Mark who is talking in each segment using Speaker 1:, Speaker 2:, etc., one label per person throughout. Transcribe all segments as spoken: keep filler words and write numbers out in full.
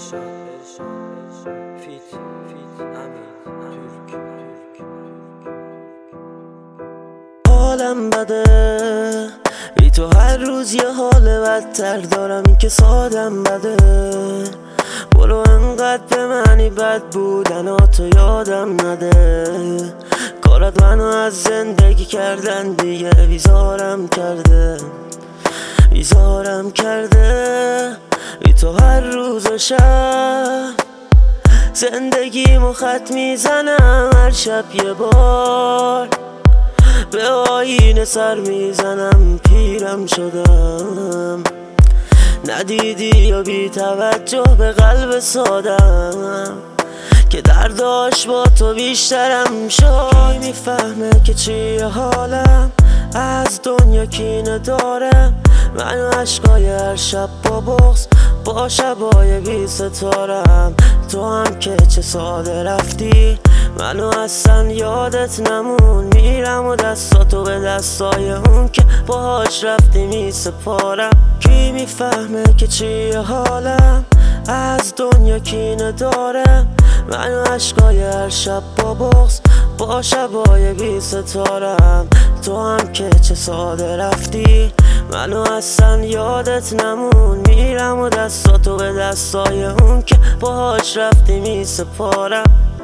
Speaker 1: فیت امین ترک. حالم بده بی تو، هر روز یه حال بدتر دارم، این که سادم بده. برو انقدر به معنی بد بودن تو یادم نده. کارات منو از زندگی کردن دیگه بیزارم کرده، بیزارم کرده. بی تو هر روز و شب زندگیمو خط میزنم، هر شب یه بار به آینه سر میزنم. پیرم شدم ندیدی یا بی توجه به قلب سادم، که درداش با تو بیشترم شد. کی میفهمه که چیه حالم، از دنیا کینه دارم. من و عشقای هر شب با بغض، با شبای بی ستارم. تو هم که چه ساده رفتی، منو اصلا یادت نمون. میرم و دستاتو به دستای اون که باهاش رفتی می سپارم. کی میفهمه که چیه حالم، از دنیا کینه دارم. من و عشقای هر شب با بغض، با شبای بی ستارم. تو هم که چه ساده رفتی، منو اصلا یادت نمون. میرم و دستاتو به دستای اون که باهاش رفتی می سپارم.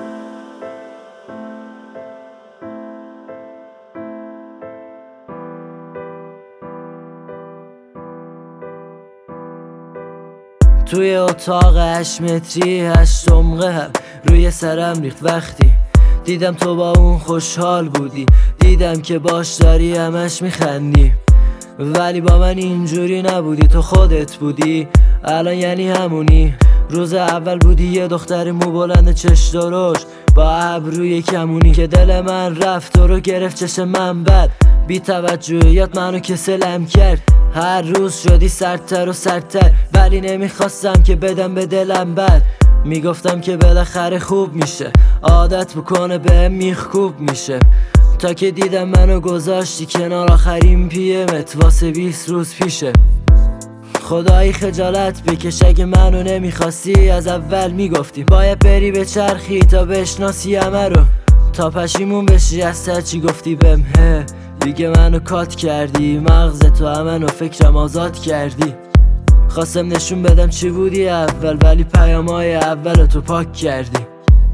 Speaker 1: توی اتاق هشت متری هشت عمقه روی سرم ریخت وقتی دیدم تو با اون خوشحال بودی. دیدم که باش داری همش میخندی، ولی با من اینجوری نبودی. تو خودت بودی، الان یعنی همونی. روز اول بودی یه دختر مو بلند چش درشت با ابروی کمونی، که دل من رفت تو رو گرفت چشم من بد. بی توجهیات منو کسلم کرد، هر روز شدی سردتر و سردتر. ولی نمیخواستم که بدم به دلم بد، میگفتم که بالاخره خوب میشه، عادت بکنه بهم میخکوب میشه. تا که دیدم منو گذاشتی کنار آخرین پیمت واسه بیست روز پیشه. خدایی خجالت بکش اگه منو نمیخواستی، از اول میگفتی باید بری به چرخی تا بشناسی همه رو، تا پشیمون بشی از هرچی گفتی بهم. هه دیگه منو کات کردی، مغز تو همه فکرم آزاد کردی. خواستم نشون بدم چی بودی اول، ولی پیامای اول تو پاک کردی.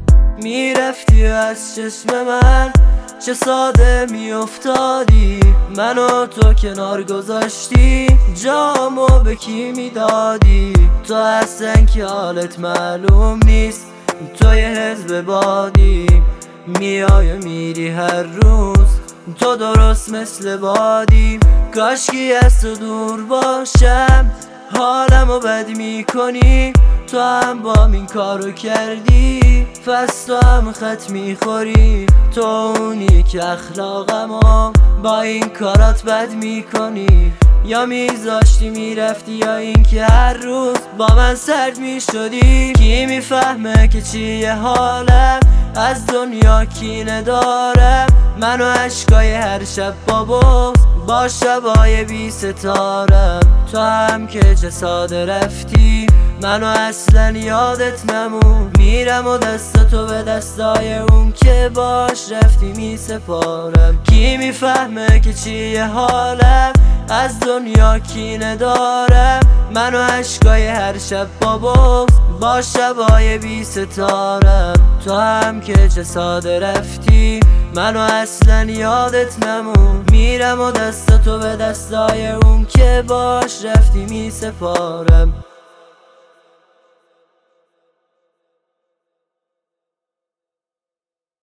Speaker 1: میرفتی از چشم من چه ساده میافتادی، منو تو کنار گذاشتی، جامو به کی میدادی؟ تو اصلا که حالت معلوم نیست، تو یه حزب بادی، میای و میری هر روز، تو درست مثل بادی. کاشکی از تو دور باشم، حالمو بد میکنی. تو هم با این کارو کردی، پس تو هم خط میخوری. تو اونی که اخلاقمو با این کارات بد میکنی. یا میذاشتی میرفتی، یا این که هر روز با من سرد میشدی. کی میفهمه که چیه حالم، از دنیا کینه دارم. من و عشقای هر شب با بغض، با شبای بی ستارم. تو هم که چه ساده رفتی، منو اصلا یادت نمون. میرم و دستاتو به دستای اون که باش رفتی می سپارم. کی میفهمه که چیه حالم، از دنیا کینه دارم. منو عشقای هر شب با بغض، با شبای بی ستارم. تو هم که چه ساده رفتی، منو اصلا یادت نمون. میرم و دستاتو به دستای اون که باش رفتی می سپارم.